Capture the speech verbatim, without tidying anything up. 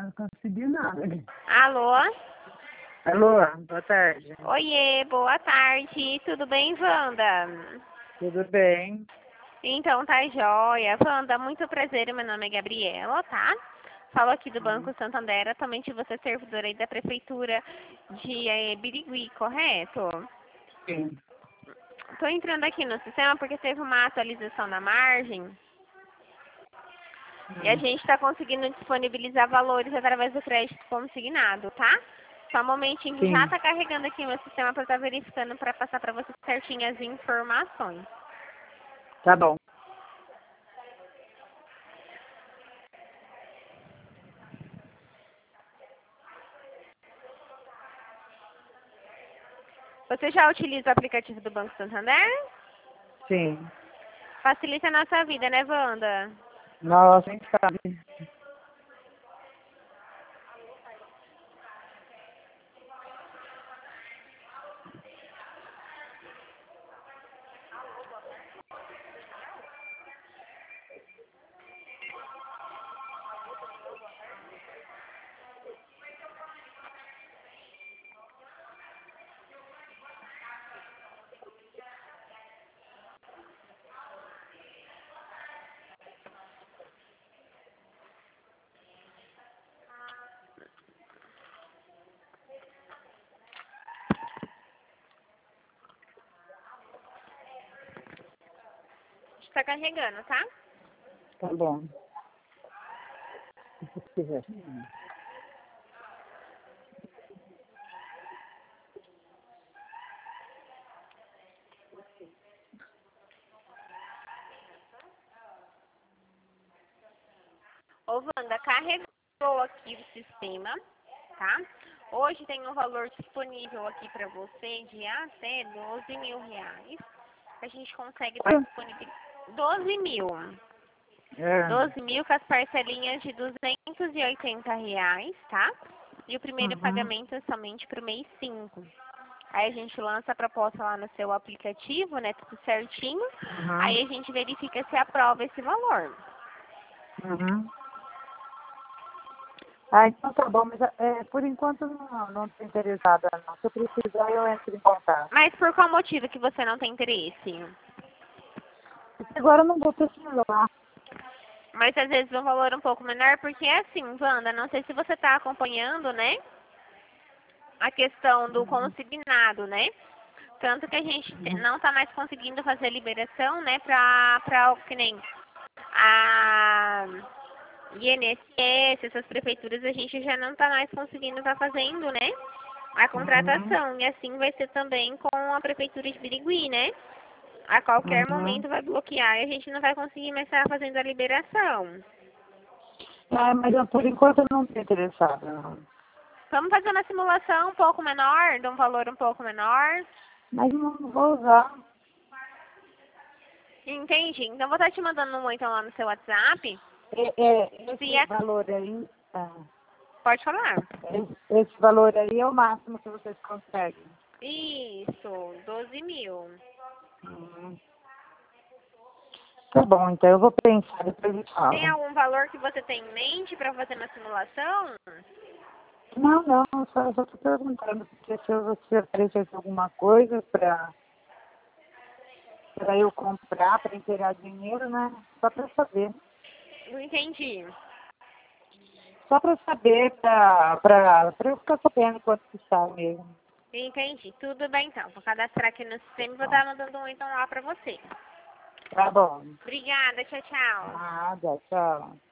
não consegui nada. Alô? Alô, boa tarde. Oiê, boa tarde. Tudo bem, Wanda? Tudo bem? Então, tá jóia. Wanda, muito prazer. Meu nome é Gabriela, tá? Falo aqui do Banco Santander. Atualmente você é servidora aí da Prefeitura de eh, Birigui, correto? Sim. Tô entrando aqui no sistema porque teve uma atualização na margem. E a gente está conseguindo disponibilizar valores através do crédito consignado, tá? Só um momentinho que Sim. já está carregando aqui o meu sistema para estar verificando para passar para você certinho as informações. Tá bom. Você já utiliza o aplicativo do Banco Santander? Sim. Facilita a nossa vida, né, Wanda? Nossa, quem sabe? Está carregando, tá? Tá bom. Se quiser. Ô, Wanda, carregou aqui o sistema, tá? Hoje tem um valor disponível aqui para você de até doze mil reais. A gente consegue disponibilizar doze mil. É. doze mil com as parcelinhas de duzentos e oitenta reais, tá? E o primeiro Uhum. pagamento é somente para o mês cinco. Aí a gente lança a proposta lá no seu aplicativo, né? Tudo certinho. Uhum. Aí a gente verifica se aprova esse valor. Uhum. Ah, então tá bom, mas é, por enquanto não, não estou interessada não. Se eu precisar, eu entro em contato. Mas por qual motivo que você não tem interesse? Porque agora eu não vou precisar. Mas às vezes um valor um pouco menor, porque é assim, Wanda, não sei se você está acompanhando, né? A questão do consignado, né? Tanto que a gente te- não está mais conseguindo fazer a liberação, né? Para pra, que nem a I N S S, essas prefeituras, a gente já não está mais conseguindo estar fazendo, né? A contratação. E assim vai ser também com a Prefeitura de Birigui, né? A qualquer Uhum. momento vai bloquear e a gente não vai conseguir mais estar fazendo a liberação. Ah, mas eu, por enquanto eu não estou interessada não. Vamos fazer uma simulação um pouco menor, de um valor um pouco menor. Mas não vou usar. Entendi. Então vou estar te mandando um então lá no seu WhatsApp. É, é, esse Se é... valor aí, ah, Pode falar. esse, esse valor aí é o máximo que vocês conseguem. Isso, doze mil. Uhum. Tá bom, então eu vou pensar, depois eu Tem falo. algum valor que você tem em mente para fazer na simulação? Não, não, só estou perguntando, porque se eu se aparecesse alguma coisa para para eu comprar, para integrar dinheiro, né? Só para saber. Não entendi. Só para saber, para eu ficar sabendo quanto custa mesmo. Entendi. Tudo bem então. Vou cadastrar aqui no sistema e vou estar mandando um então lá para você. Tá bom. Obrigada. Tchau, tchau. Nada, tchau.